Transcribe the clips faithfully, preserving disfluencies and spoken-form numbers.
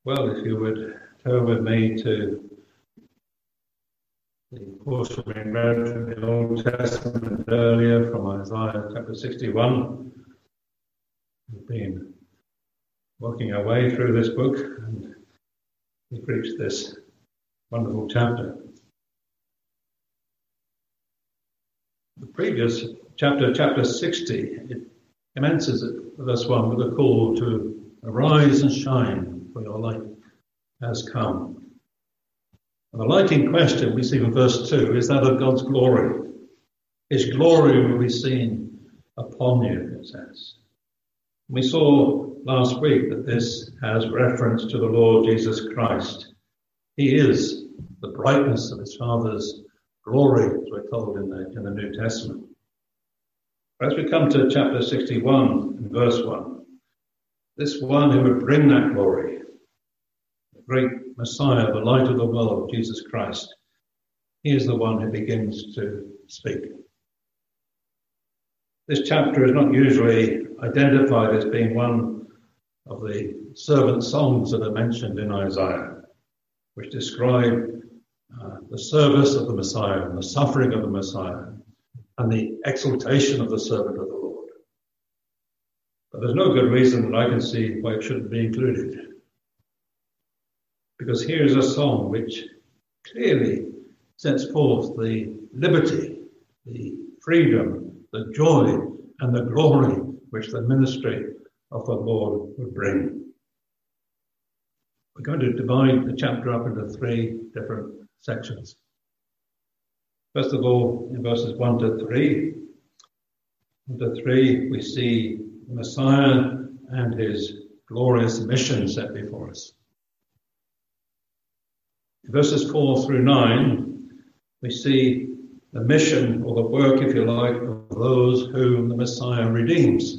Well, if you would turn with me to the portion we read from the Old Testament earlier from Isaiah chapter sixty-one. We've been working our way through this book and we've reached this wonderful chapter. The previous chapter, chapter sixty, it commences at verse one with a call to arise and shine, for your light has come. And the light in question we see from verse two is that of God's glory. His glory will be seen upon you, it says. We saw last week that this has reference to the Lord Jesus Christ. He is the brightness of his Father's glory, as we're told in the, in the New Testament. As we come to chapter sixty-one and verse one, this one who would bring that glory, the great Messiah, the light of the world, Jesus Christ, he is the one who begins to speak. This chapter is not usually identified as being one of the servant songs that are mentioned in Isaiah, which describe uh, the service of the Messiah and the suffering of the Messiah and the exaltation of the servant of the Lord. But there's no good reason that I can see why it shouldn't be included. Because here is a song which clearly sets forth the liberty, the freedom, the joy, and the glory which the ministry of the Lord would bring. We're going to divide the chapter up into three different sections. First of all, in verses one to three, one to three, we see the Messiah and his glorious mission set before us. In verses four through nine, we see the mission or the work, if you like, of those whom the Messiah redeems.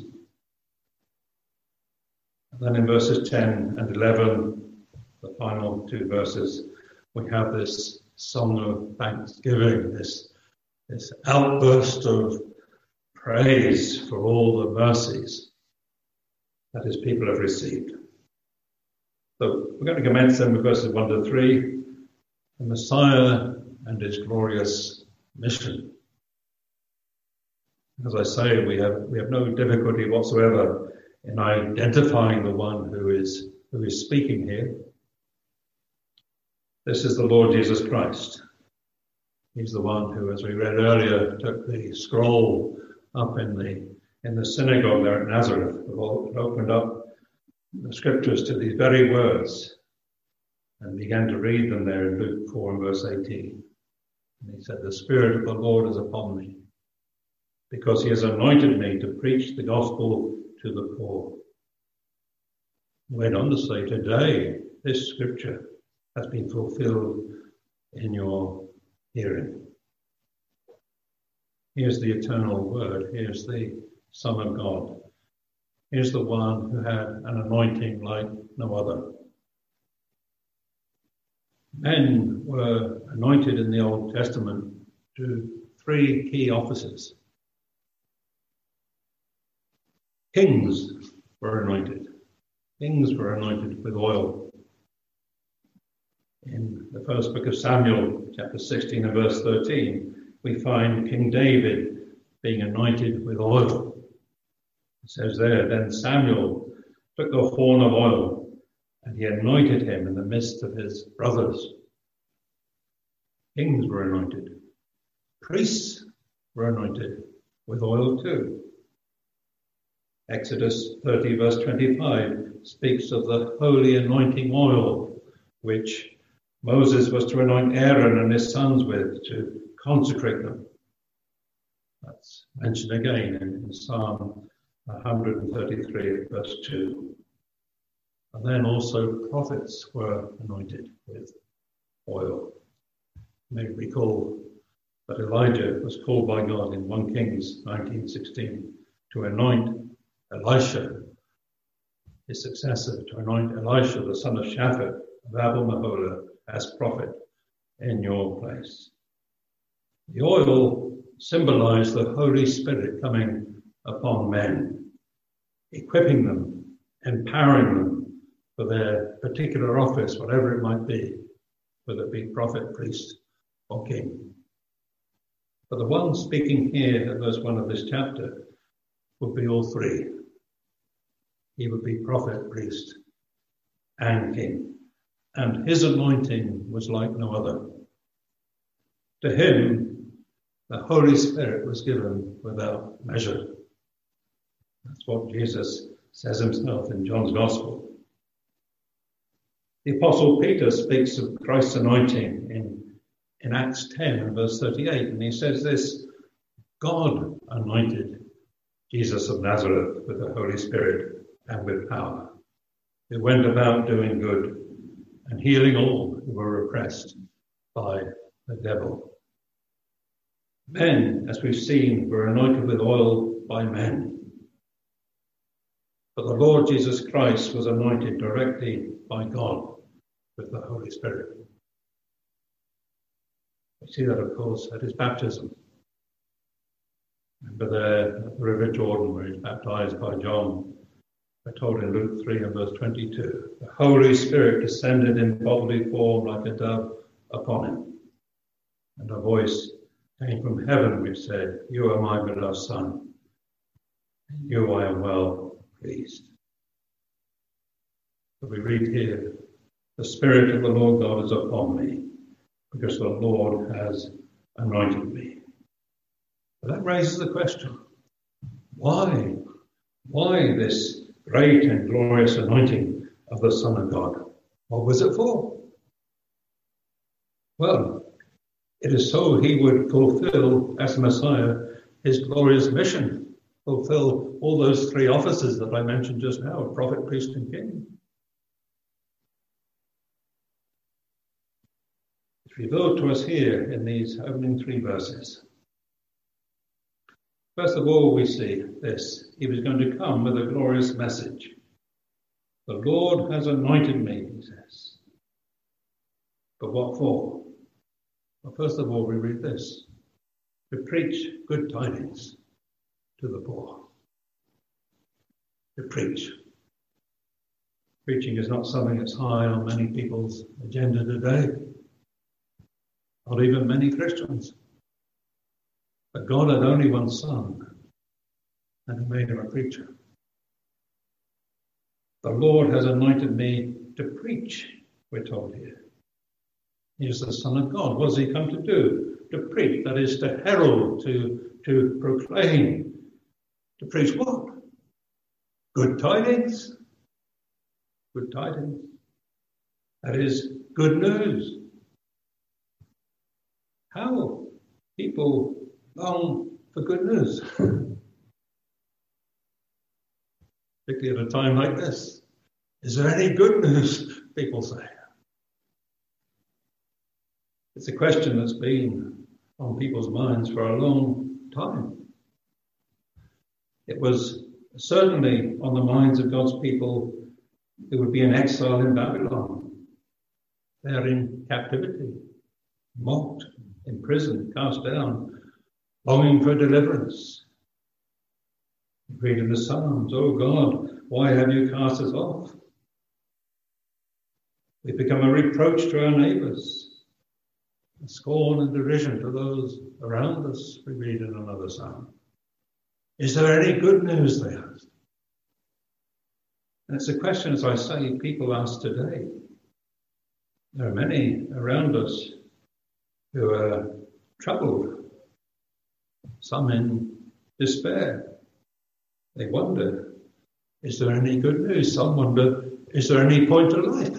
And then in verses ten and eleven, the final two verses, we have this song of thanksgiving, this, this outburst of praise for all the mercies that his people have received. So we're going to commence then with verses one to three. The Messiah and his glorious mission. As I say, we have we have no difficulty whatsoever in identifying the one who is who is speaking here. This is the Lord Jesus Christ. He's the one who, as we read earlier, took the scroll up in the in the synagogue there at Nazareth, and opened up the scriptures to these very words, and began to read them there in Luke four and verse eighteen. And he said, "The Spirit of the Lord is upon me, because he has anointed me to preach the gospel to the poor." He went on to say, "Today, this scripture has been fulfilled in your hearing." Here's the eternal word. Here's the Son of God. Here's the one who had an anointing like no other. Men were anointed in the Old Testament to three key offices. Kings were anointed. Kings were anointed with oil. In the first book of Samuel, chapter sixteen and verse thirteen, we find King David being anointed with oil. It says there, "Then Samuel took the horn of oil, and he anointed him in the midst of his brothers." Kings were anointed. Priests were anointed with oil too. Exodus thirty verse twenty-five speaks of the holy anointing oil, which Moses was to anoint Aaron and his sons with to consecrate them. That's mentioned again in Psalm one thirty-three verse two. And then also prophets were anointed with oil. You may recall that Elijah was called by God in First Kings nineteen sixteen to anoint Elisha, his successor, to anoint Elisha, the son of Shaphat of Abel-Meholah, as prophet in your place. The oil symbolized the Holy Spirit coming upon men, equipping them, empowering them for their particular office, whatever it might be, whether it be prophet, priest, or king. But the one speaking here at verse one of this chapter would be all three. He would be prophet, priest, and king. And his anointing was like no other. To him, the Holy Spirit was given without measure. That's what Jesus says himself in John's Gospel. The Apostle Peter speaks of Christ's anointing in, in Acts ten and verse thirty-eight, and he says this: God anointed Jesus of Nazareth with the Holy Spirit and with power, who went about doing good and healing all who were oppressed by the devil. Men, as we've seen, were anointed with oil by men. But the Lord Jesus Christ was anointed directly by God with the Holy Spirit. We see that, of course, at his baptism. Remember there at the River Jordan, where he's baptized by John. We're told in Luke three and verse twenty-two, the Holy Spirit descended in bodily form like a dove upon him. And a voice came from heaven which said, you are my beloved Son, in you I am well pleased. But we read here, the Spirit of the Lord God is upon me, because the Lord has anointed me. But that raises the question, why? Why this great and glorious anointing of the Son of God? What was it for? Well, it is so he would fulfill, as Messiah, his glorious mission, fulfill all those three offices that I mentioned just now, prophet, priest, and king. It's revealed to us here in these opening three verses. First of all, we see this. He was going to come with a glorious message. The Lord has anointed me, he says. But what for? Well, first of all, we read this. To preach good tidings to the poor. To preach. Preaching is not something that's high on many people's agenda today. Not even many Christians. But God had only one Son, and he made him a preacher. The Lord has anointed me to preach, we're told here. He is the Son of God. What does he come to do? To preach, that is to herald, to, to proclaim. To preach what? Good tidings. Good tidings. That is good news. How people long for good news. Particularly at a time like this. Is there any good news, people say? It's a question that's been on people's minds for a long time. It was certainly on the minds of God's people who would be in exile in Babylon. They're in captivity, mocked, imprisoned, cast down, longing for deliverance. We read in the Psalms, oh God, why have you cast us off? We become a reproach to our neighbours, a scorn and derision to those around us, we read in another psalm. Is there any good news, they asked? And it's a question, as I say, people ask today. There are many around us who are troubled, some in despair. They wonder, is there any good news? Some wonder, is there any point to life?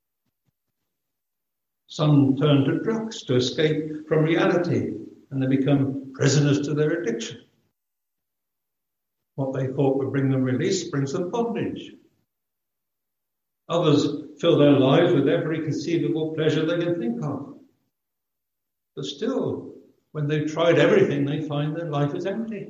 Some turn to drugs to escape from reality, and they become prisoners to their addiction. What they thought would bring them release brings them bondage. Others fill their lives with every conceivable pleasure they can think of. But still, when they've tried everything, they find their life is empty.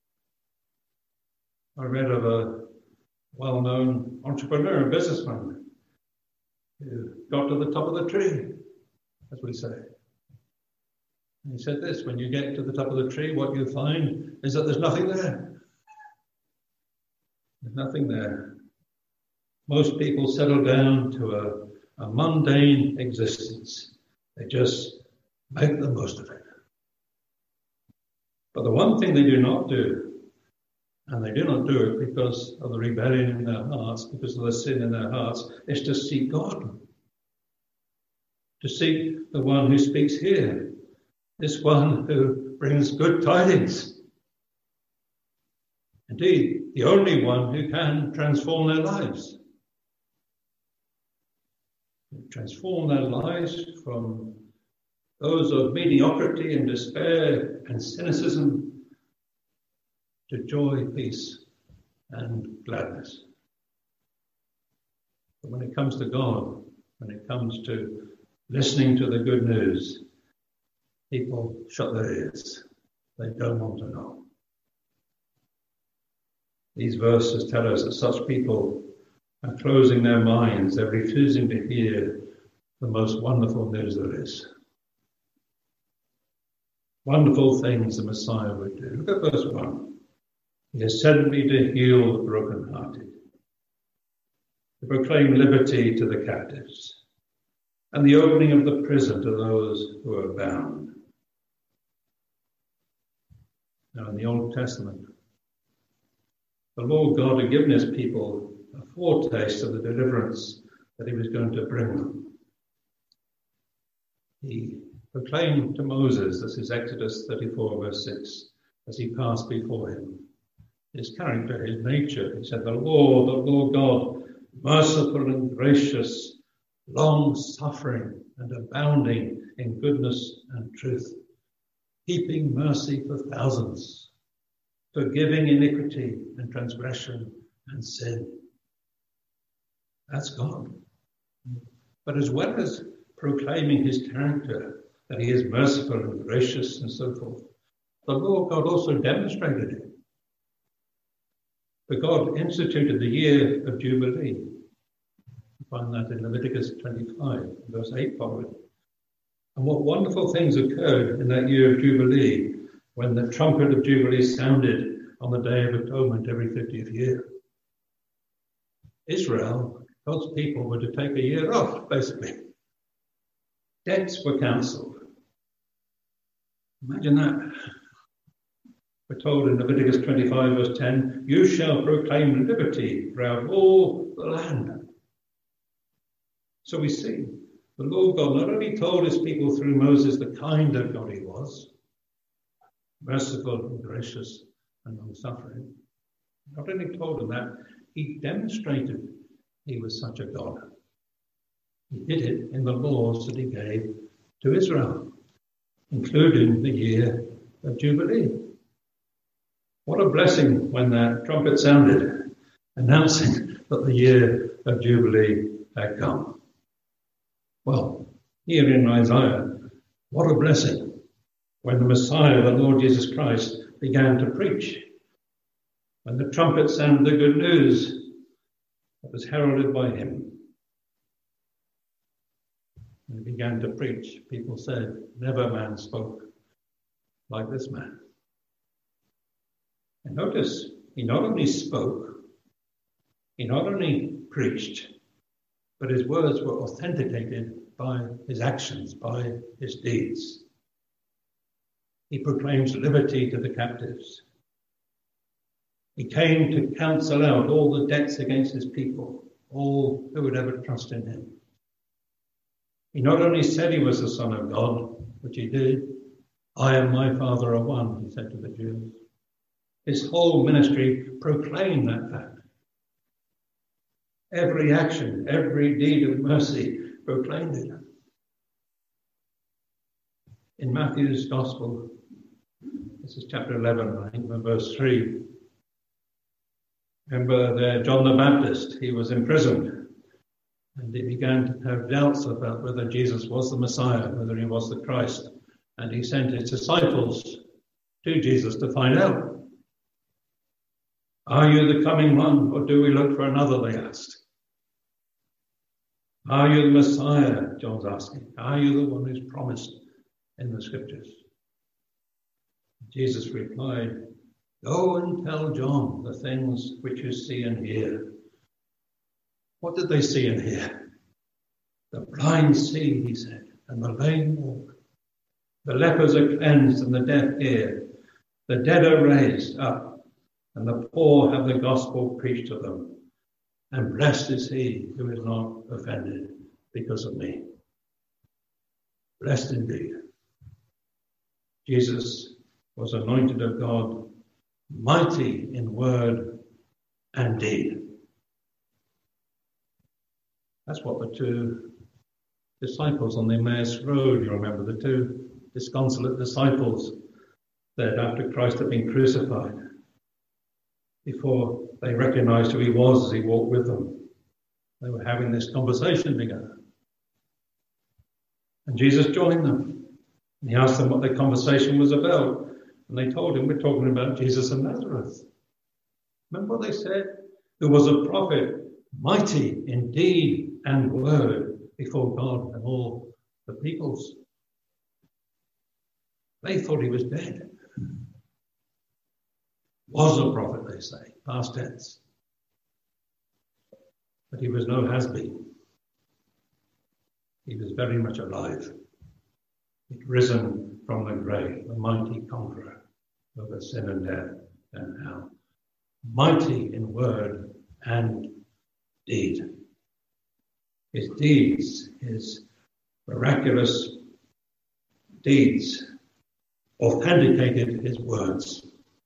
I read of a well-known entrepreneur and businessman who got to the top of the tree, as we say. And he said this, when you get to the top of the tree, what you find is that there's nothing there. There's nothing there. Most people settle down to a, a mundane existence. They just make the most of it. But the one thing they do not do, and they do not do it because of the rebellion in their hearts, because of the sin in their hearts, is to seek God. To seek the one who speaks here, this one who brings good tidings. Indeed, the only one who can transform their lives. Transform their lives from those of mediocrity and despair and cynicism to joy, peace, and gladness. But when it comes to God, when it comes to listening to the good news, people shut their ears. They don't want to know. These verses tell us that such people are closing their minds. They're refusing to hear the most wonderful news there is. Wonderful things the Messiah would do. Look at verse one. He has sent me to heal the brokenhearted, to proclaim liberty to the captives, and the opening of the prison to those who are bound. Now in the Old Testament, the Lord God had given his people a foretaste of the deliverance that he was going to bring them. He proclaimed to Moses, this is Exodus thirty-four, verse six, as he passed before him, his character, his nature. He said, the Lord, the Lord God, merciful and gracious, long-suffering and abounding in goodness and truth, keeping mercy for thousands, forgiving iniquity and transgression and sin. That's God. But as well as proclaiming his character, that he is merciful and gracious and so forth, the Lord God also demonstrated it. For God instituted the year of Jubilee. You find that in Leviticus twenty-five, verse eight following. And what wonderful things occurred in that year of Jubilee when the trumpet of Jubilee sounded on the Day of Atonement every fiftieth year. Israel, God's people, were to take a year off, basically. Debts were cancelled. Imagine that. We're told in Leviticus twenty-five, verse ten, you shall proclaim liberty throughout all the land. So we see the Lord God not only told his people through Moses the kind of God he was, merciful and gracious and long-suffering, not only told them that, he demonstrated he was such a God. He did it in the laws that he gave to Israel, including the year of Jubilee. What a blessing when that trumpet sounded, announcing that the year of Jubilee had come. Well, here in Isaiah, what a blessing when the Messiah, the Lord Jesus Christ, began to preach. When the trumpet sounded the good news that was heralded by him. When he began to preach, people said, never man spoke like this man. And notice, he not only spoke, he not only preached, but his words were authenticated by his actions, by his deeds. He proclaims liberty to the captives. He came to cancel out all the debts against his people, all who would ever trust in him. He not only said he was the Son of God, which he did, I and my Father are one, he said to the Jews. His whole ministry proclaimed that fact. Every action, every deed of mercy proclaimed it. In Matthew's Gospel, this is chapter eleven, I think, verse three. Remember there, John the Baptist, he was imprisoned. And he began to have doubts about whether Jesus was the Messiah, whether he was the Christ. And he sent his disciples to Jesus to find out. Are you the coming one, or do we look for another, they asked. Are you the Messiah, John's asking. Are you the one who's promised in the scriptures? Jesus replied, go and tell John the things which you see and hear. What did they see and hear? The blind see, he said, and the lame walk. The lepers are cleansed and the deaf hear. The dead are raised up, and the poor have the gospel preached to them. And blessed is he who is not offended because of me. Blessed indeed. Jesus was anointed of God, mighty in word and deed. That's what the two disciples on the Emmaus Road, you remember, the two disconsolate disciples said after Christ had been crucified, before they recognized who he was as he walked with them. They were having this conversation together. And Jesus joined them. And he asked them what their conversation was about. And they told him, we're talking about Jesus of Nazareth. Remember what they said? Who was a prophet, mighty in deed and word before God and all the peoples. They thought he was dead. Was a prophet, they say, past tense. But he was no has-been. He was very much alive. He'd risen from the grave, a mighty conqueror over sin and death and hell. Mighty in word and deed. His deeds, his miraculous deeds, authenticated his words,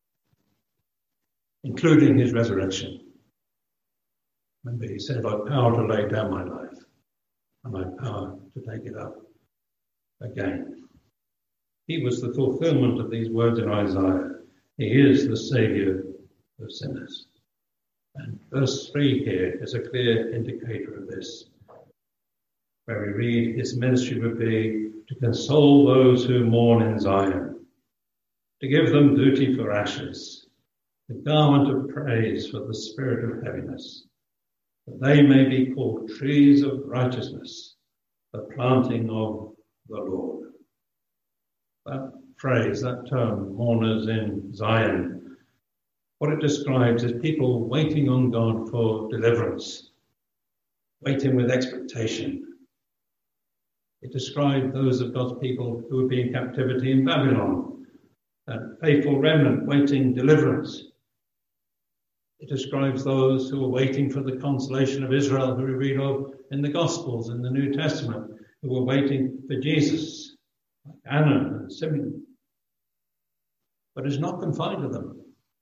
including his resurrection. Remember, he said, I've power to lay down my life, and I've power to take it up again. He was the fulfillment of these words in Isaiah. He is the Saviour of sinners. And verse three here is a clear indicator of this, where we read, his ministry would be to console those who mourn in Zion, to give them beauty for ashes, the garment of praise for the spirit of heaviness, that they may be called trees of righteousness, the planting of the Lord. That phrase, that term, mourners in Zion, what it describes is people waiting on God for deliverance, waiting with expectation. It described those of God's people who would be in captivity in Babylon, that faithful remnant waiting deliverance. It describes those who are waiting for the consolation of Israel, who we read of in the Gospels in the New Testament, who were waiting for Jesus, like Anna and Simeon. But it's not confined to them.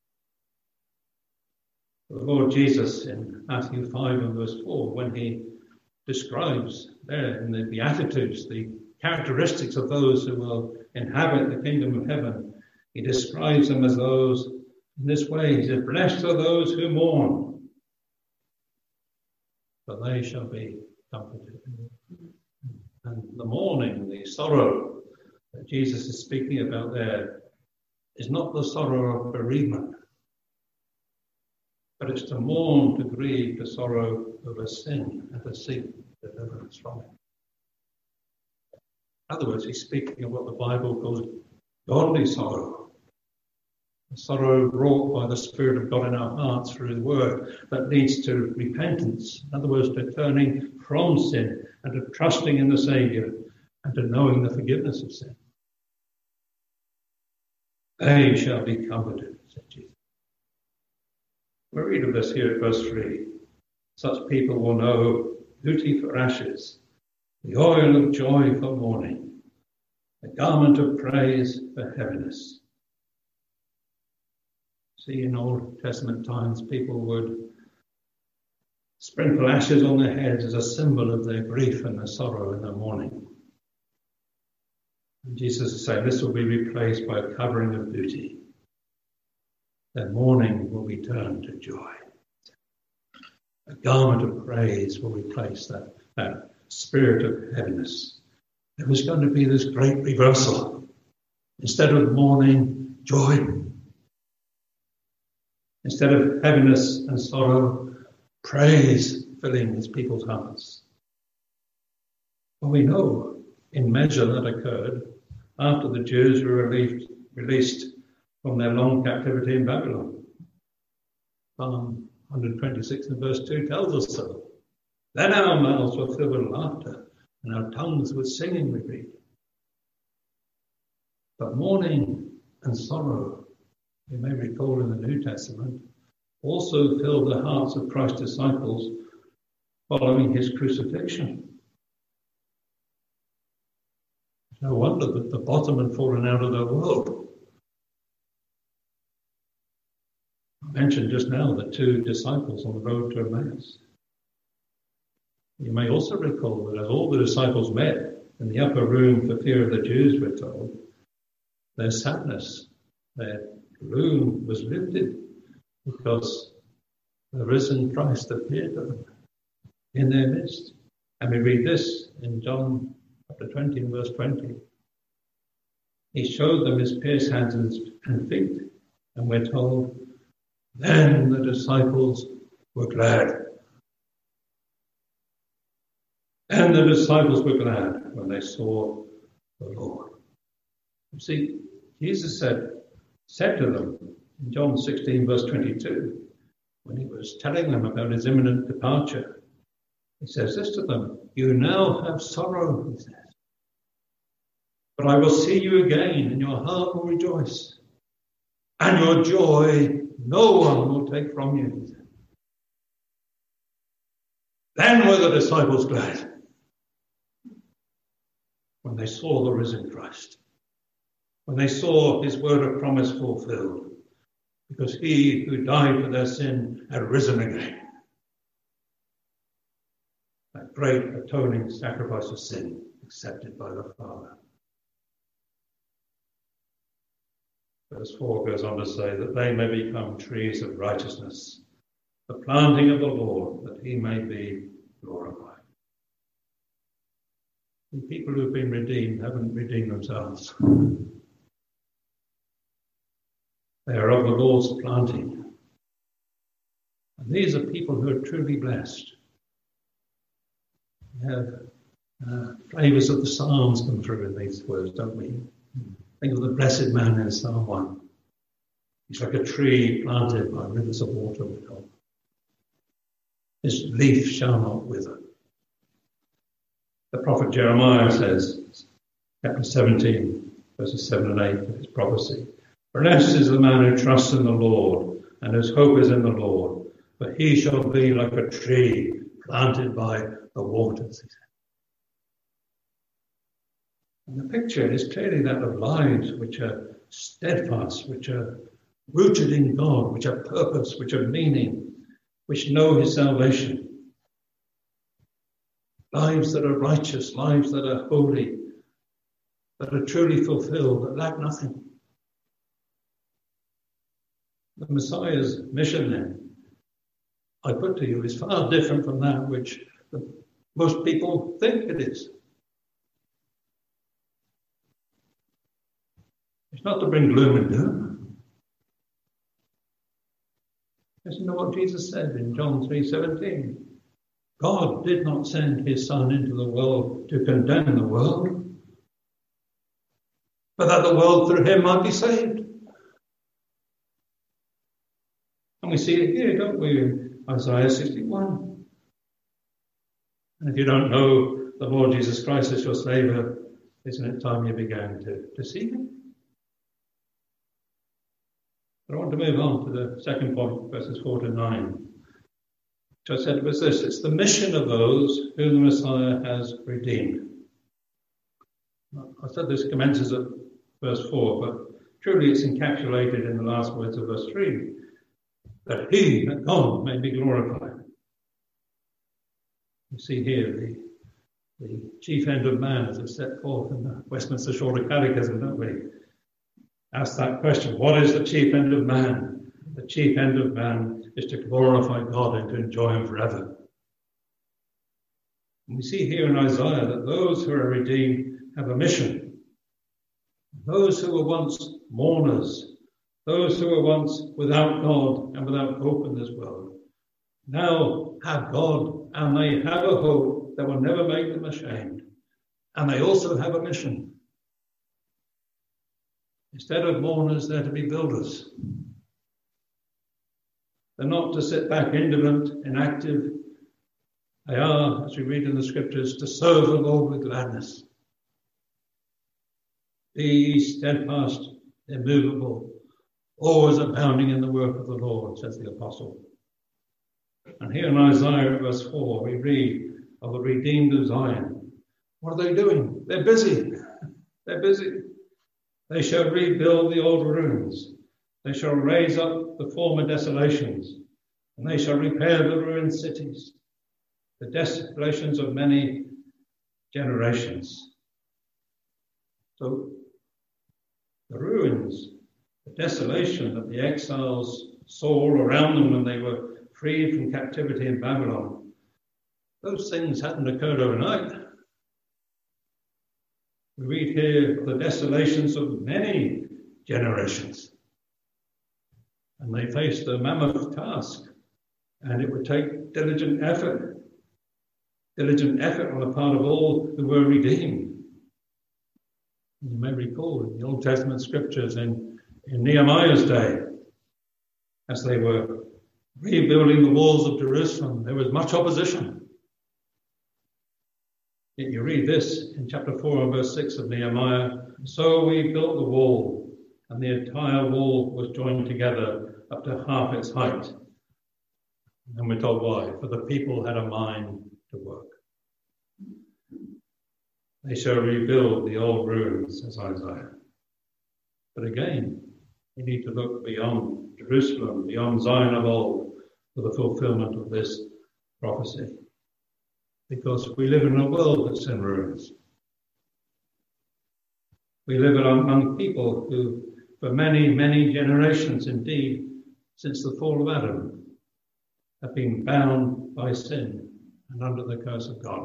The Lord Jesus in Matthew five and verse four, when he describes there in the Beatitudes the characteristics of those who will inhabit the kingdom of heaven, he describes them as those in this way. He says, blessed are those who mourn, for they shall be comforted. And the mourning, the sorrow that Jesus is speaking about there is not the sorrow of bereavement, but it's to mourn, to grieve, to sorrow over sin and to seek deliverance from it. In other words, he's speaking of what the Bible calls godly sorrow. A sorrow wrought by the Spirit of God in our hearts through his word that leads to repentance. In other words, to turning from sin and to trusting in the Saviour and to knowing the forgiveness of sin. They shall be comforted, said Jesus. We read of this here at verse three. Such people will know beauty for ashes, the oil of joy for mourning, the garment of praise for heaviness. See, in Old Testament times, people would sprinkle ashes on their heads as a symbol of their grief and their sorrow and their mourning. And Jesus is saying this will be replaced by a covering of beauty. Their mourning will be turned to joy. A garment of praise will replace that, that spirit of heaviness. There was going to be this great reversal. Instead of mourning, joy. Instead of heaviness and sorrow, praise filling his people's hearts. Well, we know in measure that occurred after the Jews were released, released from their long captivity in Babylon. Psalm one twenty-six and verse two tells us so. Then our mouths were filled with laughter, and our tongues with singing, we read. But mourning and sorrow, you may recall in the New Testament, also filled the hearts of Christ's disciples following his crucifixion. It's no wonder that the bottom had fallen out of their world. I mentioned just now the two disciples on the road to Emmaus. You may also recall that as all the disciples met in the upper room for fear of the Jews, we're told, their sadness, their gloom was lifted because the risen Christ appeared to them in their midst. And we read this in John chapter twenty and verse twenty. He showed them his pierced hands and feet, and we're told, then the disciples were glad. And the disciples were glad when they saw the Lord. You see, Jesus said, said to them in John sixteen, verse twenty-two, when he was telling them about his imminent departure, he says this to them, you now have sorrow, he says, but I will see you again, and your heart will rejoice, and your joy no one will take from you, he said. Then were the disciples glad when they saw the risen Christ, when they saw his word of promise fulfilled, because he who died for their sin had risen again. That great atoning sacrifice of sin accepted by the Father. Verse four goes on to say that they may become trees of righteousness, the planting of the Lord, that he may be glorified. The people who've been redeemed haven't redeemed themselves. They are of the Lord's planting. And these are people who are truly blessed. We have uh, flavours of the Psalms come through in these words, don't we? Think of the blessed man in Psalm one. He's like a tree planted by rivers of water, we're told. His leaf shall not wither. The prophet Jeremiah says, chapter seventeen, verses seven and eight of his prophecy, blessed is the man who trusts in the Lord, and whose hope is in the Lord, for he shall be like a tree planted by the waters, he said. And the picture is clearly that of lives which are steadfast, which are rooted in God, which have purpose, which have meaning, which know his salvation. Lives that are righteous, lives that are holy, that are truly fulfilled, that lack nothing. The Messiah's mission then, I put to you, is far different from that which the, most people think it is. It's not to bring gloom and doom. Listen to what Jesus said in John three seventeen. God did not send his Son into the world to condemn the world, but that the world through him might be saved. And we see it here, don't we, in Isaiah sixty-one. And if you don't know the Lord Jesus Christ as your Saviour, isn't it time you began to, to seek him? But I want to move on to the second point, verses four to nine. Which I said was this: it's the mission of those whom the Messiah has redeemed. I said this commences at verse four, but truly it's encapsulated in the last words of verse three. That he, that God, may be glorified. You see here the, the chief end of man as it's set forth in the Westminster Shorter Catechism, don't we? Ask that question, what is the chief end of man? The chief end of man is to glorify God and to enjoy him forever. And we see here in Isaiah that those who are redeemed have a mission. Those who were once mourners, those who were once without God and without hope in this world, now have God, and they have a hope that will never make them ashamed. And they also have a mission. Instead of mourners, they're to be builders. They're not to sit back indolent, inactive, They are, as we read in the scriptures, to serve the Lord with gladness. Be steadfast, immovable, always abounding in the work of the Lord, says the apostle. And here in Isaiah verse four, we read of the redeemed of Zion. What are they doing? They're busy. They're busy. They shall rebuild the old ruins. They shall raise up the former desolations, and they shall repair the ruined cities, the desolations of many generations. So the ruins, the desolation that the exiles saw all around them when they were freed from captivity in Babylon, those things hadn't occurred overnight. We read here of the desolations of many generations. And they faced a mammoth task, and it would take diligent effort, diligent effort on the part of all who were redeemed. You may recall in the Old Testament scriptures in, in Nehemiah's day, as they were rebuilding the walls of Jerusalem, there was much opposition. Yet you read this in chapter four and verse six of Nehemiah. So we built the wall, and the entire wall was joined together up to half its height. And we're told why. For the people had a mind to work. They shall rebuild the old ruins, says Isaiah. But again, we need to look beyond Jerusalem, beyond Zion of old, for the fulfillment of this prophecy. Because we live in a world that's in ruins. We live among people who, for many, many generations, indeed, since the fall of Adam, have been bound by sin and under the curse of God.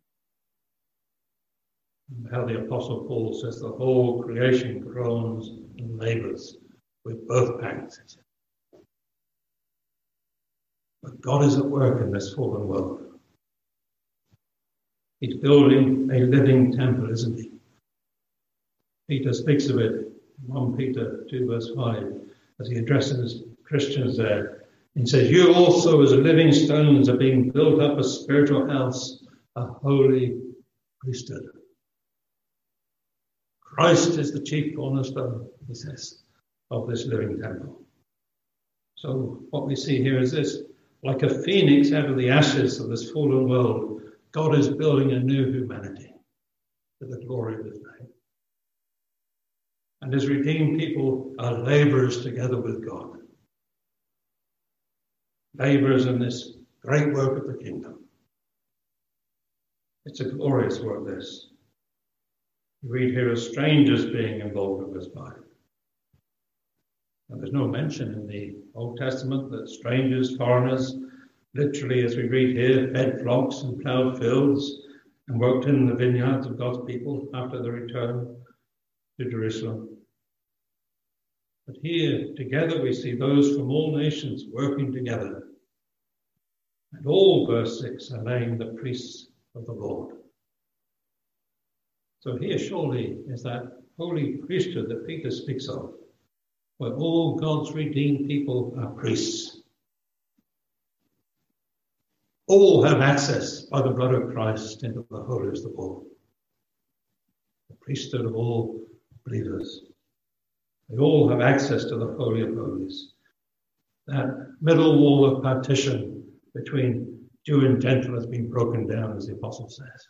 And how the Apostle Paul says the whole creation groans and labours with both pangs. But God is at work in this fallen world. He's building a living temple, isn't he? Peter speaks of it in First Peter two verse five as he addresses Christians there. He says, you also as living stones are being built up a spiritual house, a holy priesthood. Christ is the chief cornerstone, he says, of this living temple. So what we see here is this. Like a phoenix out of the ashes of this fallen world, God is building a new humanity for the glory of his name. And his redeemed people are laborers together with God. Laborers in this great work of the kingdom. It's a glorious work, this. We read here of strangers being involved with this life. And there's no mention in the Old Testament that strangers, foreigners, literally, as we read here, fed flocks and ploughed fields and worked in the vineyards of God's people after the return to Jerusalem. But here, together, we see those from all nations working together. And all, verse six, are named the priests of the Lord. So here surely is that holy priesthood that Peter speaks of, where all God's redeemed people are priests. All have access by the blood of Christ into the holiest of all. The priesthood of all believers. They all have access to the Holy of Holies. That middle wall of partition between Jew and Gentile has been broken down, as the apostle says.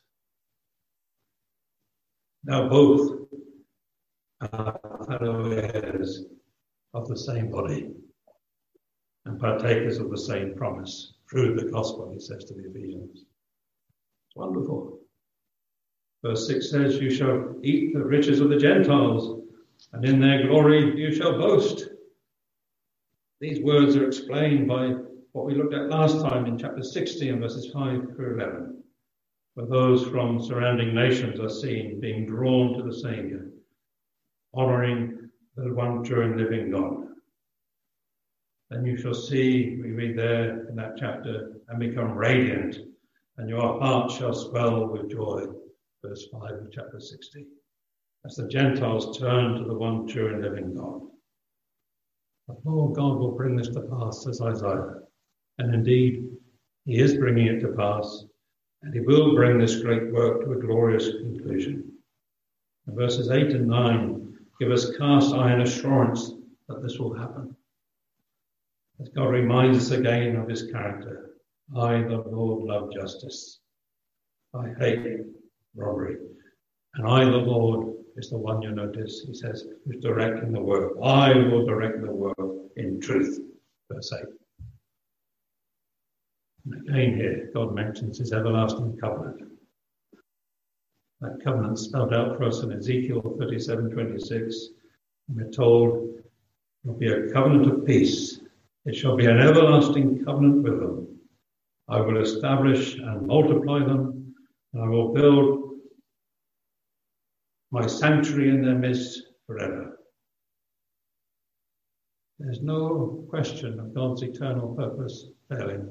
Now both are fellow heirs of the same body and partakers of the same promise through the gospel, he says to the Ephesians. It's wonderful. Verse six says, you shall eat the riches of the Gentiles, and in their glory you shall boast. These words are explained by what we looked at last time in chapter sixty and verses five through eleven, where those from surrounding nations are seen being drawn to the Saviour, honouring the one true and living God. Then you shall see, we read there in that chapter, and become radiant, and your heart shall swell with joy. Verse five of chapter sixty. As the Gentiles turn to the one true and living God. But Lord God will bring this to pass, says Isaiah. And indeed, he is bringing it to pass And he will bring this great work to a glorious conclusion. And verses eight and nine give us cast iron assurance that this will happen. As God reminds us again of his character. I, the Lord, love justice. I hate robbery. And I, the Lord, is the one you notice, he says, who's directing the work. I will direct the work in truth, verse eight. And again here, God mentions his everlasting covenant. That covenant spelled out for us in Ezekiel thirty-seven twenty-six. And we're told it will be a covenant of peace. It shall be an everlasting covenant with them. I will establish and multiply them, and I will build my sanctuary in their midst forever. There's no question of God's eternal purpose failing.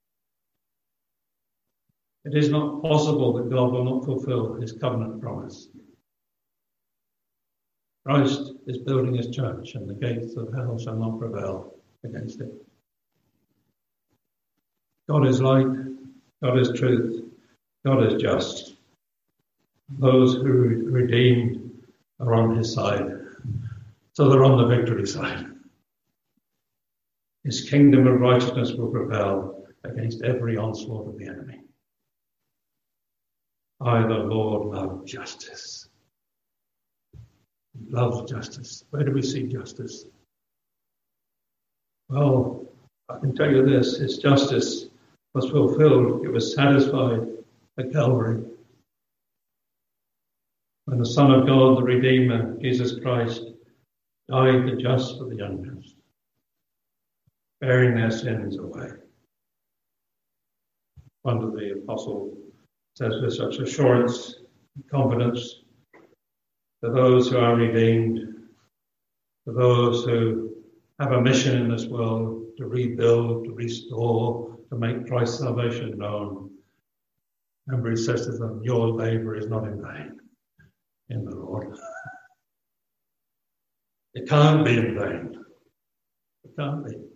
It is not possible that God will not fulfill his covenant promise. Christ is building his church, and the gates of hell shall not prevail against it. God is light, God is truth, God is just. Those who are redeemed are on his side, so they're on the victory side. His kingdom of righteousness will prevail against every onslaught of the enemy. I, the Lord, love justice. Love justice. Where do we see justice? Well, I can tell you this, his justice was fulfilled. It was satisfied at Calvary. When the Son of God, the Redeemer, Jesus Christ, died the just for the unjust, bearing their sins away. One of the Apostle says with such assurance and confidence to those who are redeemed, to those who have a mission in this world to rebuild, to restore, to make Christ's salvation known. Remember, he says to them, your labor is not in vain in the Lord. It can't be in vain. It can't be.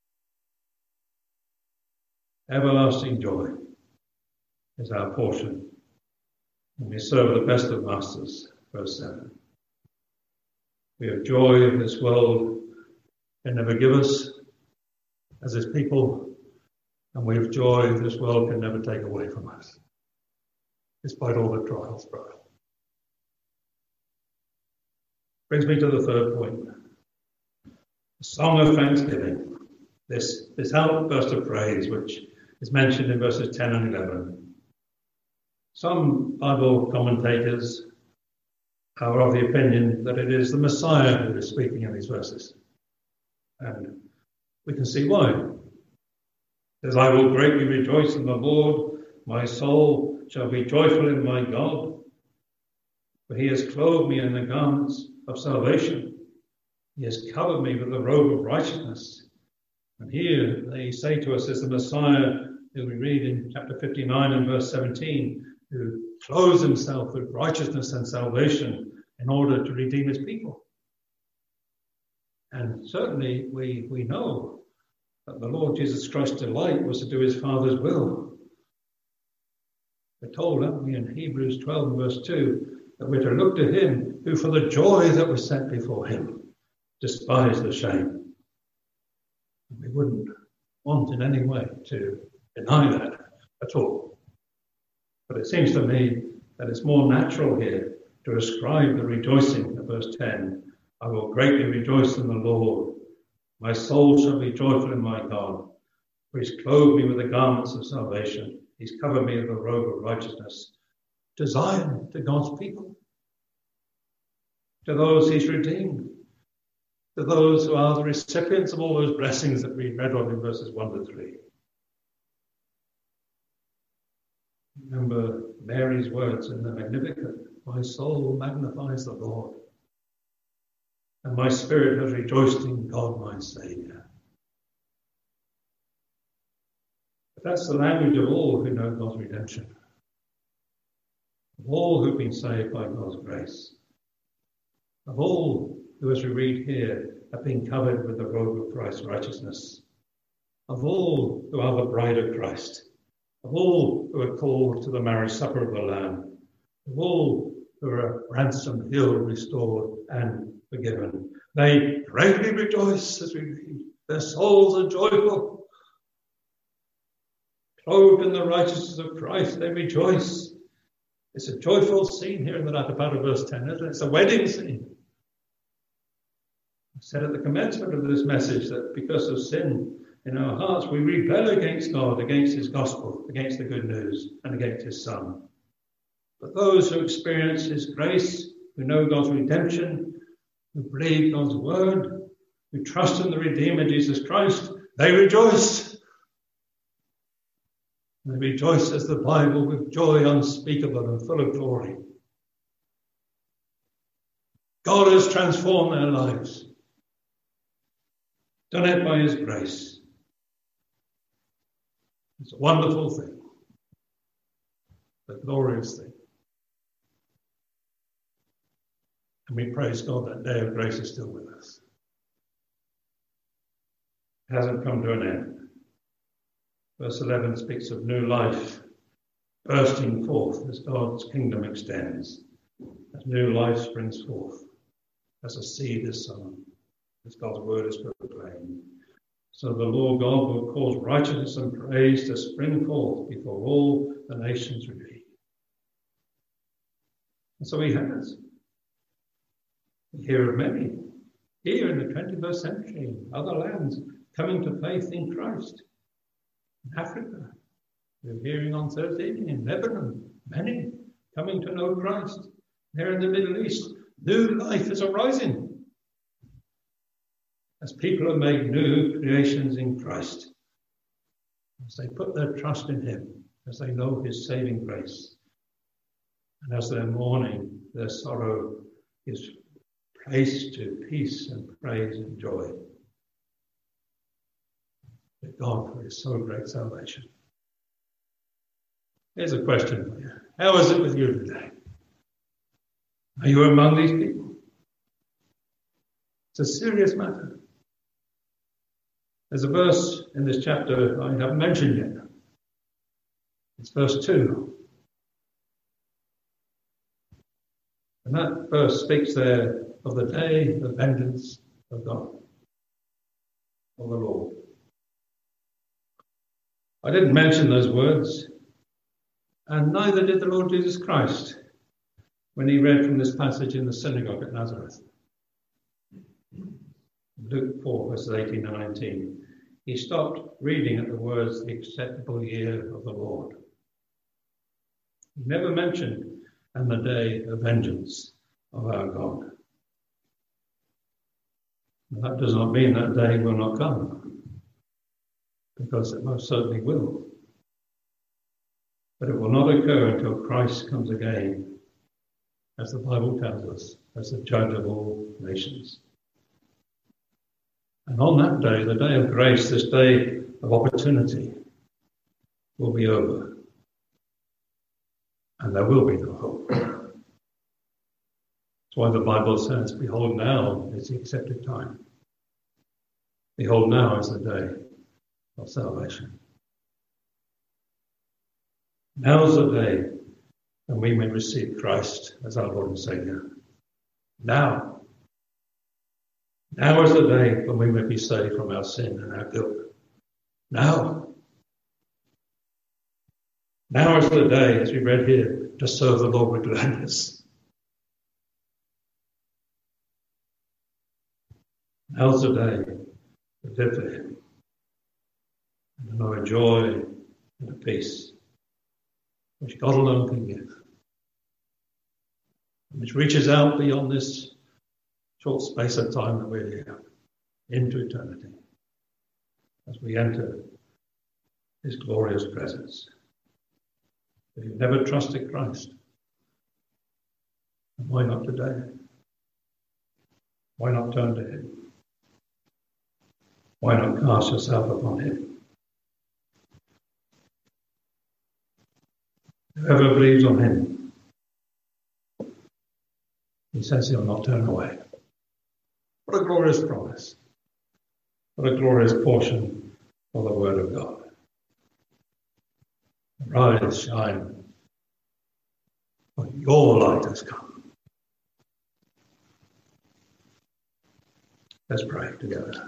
Everlasting joy is our portion, and we serve the best of masters, verse seven. We have joy of this world can never give us as his people, and we have joy this world can never take away from us, despite all the trials, brother. Brings me to the third point. The song of thanksgiving. This, this outburst of praise, which is mentioned in verses ten and eleven. Some Bible commentators are of the opinion that it is the Messiah who is speaking in these verses. And we can see why. It says, I will greatly rejoice in the Lord. My soul shall be joyful in my God. For he has clothed me in the garments of salvation. He has covered me with the robe of righteousness. And here they say to us is the Messiah who we read in chapter fifty-nine and verse seventeen, who clothes himself with righteousness and salvation in order to redeem his people. And certainly we, we know that the Lord Jesus Christ's delight was to do his Father's will. We're told, aren't we, in Hebrews twelve and verse two, that we're to look to him who for the joy that was set before him despised the shame. We wouldn't want in any way to deny that at all. But it seems to me that it's more natural here to ascribe the rejoicing of verse ten. I will greatly rejoice in the Lord. My soul shall be joyful in my God. For he's clothed me with the garments of salvation. He's covered me with a robe of righteousness. To Zion, to God's people. To those he's redeemed. To those who are the recipients of all those blessings that we read of in verses one to three. Remember Mary's words in the Magnificat. My soul magnifies the Lord, and my spirit has rejoiced in God my Saviour. But that's the language of all who know God's redemption. Of all who've been saved by God's grace. Of all who, as we read here, have been covered with the robe of Christ's righteousness. Of all who are the bride of Christ, of all who are called to the marriage supper of the Lamb, of all who are ransomed, healed, restored, and forgiven. They greatly rejoice as we read. Their souls are joyful. Clothed in the righteousness of Christ, they rejoice. It's a joyful scene here in the latter part of verse ten, isn't it? It's a wedding scene. I said at the commencement of this message that because of sin in our hearts, we rebel against God, against his gospel, against the good news, and against his Son. But those who experience his grace, who know God's redemption, who believe God's word, who trust in the Redeemer Jesus Christ, they rejoice. They rejoice as the Bible with joy unspeakable and full of glory. God has transformed their lives, done it by his grace. It's a wonderful thing, a glorious thing. And we praise God that day of grace is still with us. It hasn't come to an end. Verse eleven speaks of new life bursting forth as God's kingdom extends, as new life springs forth, as a seed is sown, as God's word is proclaimed. So the Lord God will cause righteousness and praise to spring forth before all the nations repeat. And so he has. We hear of many here in the twenty-first century, in other lands, coming to faith in Christ. In Africa, we're hearing on Thursday evening in Lebanon, many coming to know Christ. There in the Middle East, new life is arising as people are made new creations in Christ, as they put their trust in him, as they know his saving grace, and as their mourning, their sorrow is placed to peace and praise and joy. Thank God for his so great salvation. Here's a question for you. How is it with you today? Are you among these people? It's a serious matter. There's a verse in this chapter I haven't mentioned yet. It's verse two. And that verse speaks there of the day of vengeance of God, of the Lord. I didn't mention those words, and neither did the Lord Jesus Christ when he read from this passage in the synagogue at Nazareth. Luke four, verses eighteen and nineteen. He stopped reading at the words, the acceptable year of the Lord. He never mentioned, and the day of vengeance of our God. And that does not mean that day will not come, because it most certainly will. But it will not occur until Christ comes again, as the Bible tells us, as the judge of all nations. And on that day, the day of grace, this day of opportunity, will be over. And there will be no hope. That's why the Bible says, behold, now is the accepted time. Behold, now is the day of salvation. Now's the day when we may receive Christ as our Lord and Saviour. Now. Now is the day when we may be saved from our sin and our guilt. Now. Now is the day, as we read here, to serve the Lord with gladness. Now's the day to live for him, and to know a joy and a peace which God alone can give, which reaches out beyond this short space of time that we're here, into eternity, as we enter his glorious presence. If you've never trusted Christ, why not today? Why not turn to him? Why not cast yourself upon him? Whoever believes on him, he says he'll not turn away. What a glorious promise. What a glorious portion of the Word of God. Rise, shine, for your light has come. Let's pray together.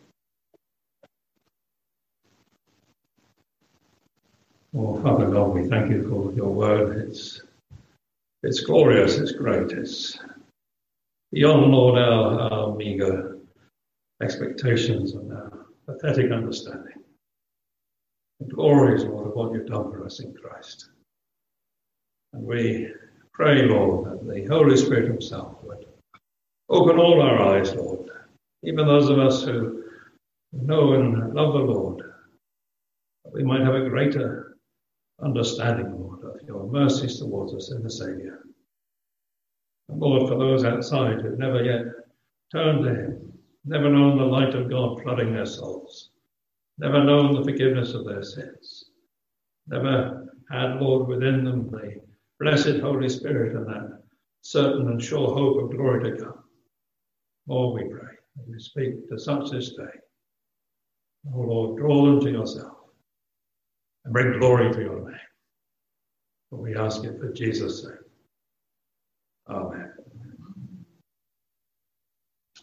Oh, Father God, we thank you for your word. It's it's glorious, it's great, it's beyond, Lord, our, our meagre expectations and our pathetic understanding. The glories, Lord, of what you've done for us in Christ. And we pray, Lord, that the Holy Spirit himself would open all our eyes, Lord, even those of us who know and love the Lord, that we might have a greater understanding, Lord, of your mercies towards us in the Saviour. And Lord, for those outside who've never yet turned to him, never known the light of God flooding their souls, never known the forgiveness of their sins, never had, Lord, within them the blessed Holy Spirit and that certain and sure hope of glory to come. Lord, we pray that you speak to such this day. Oh, Lord, draw them to yourself and bring glory to your name. For we ask it for Jesus' sake. Amen.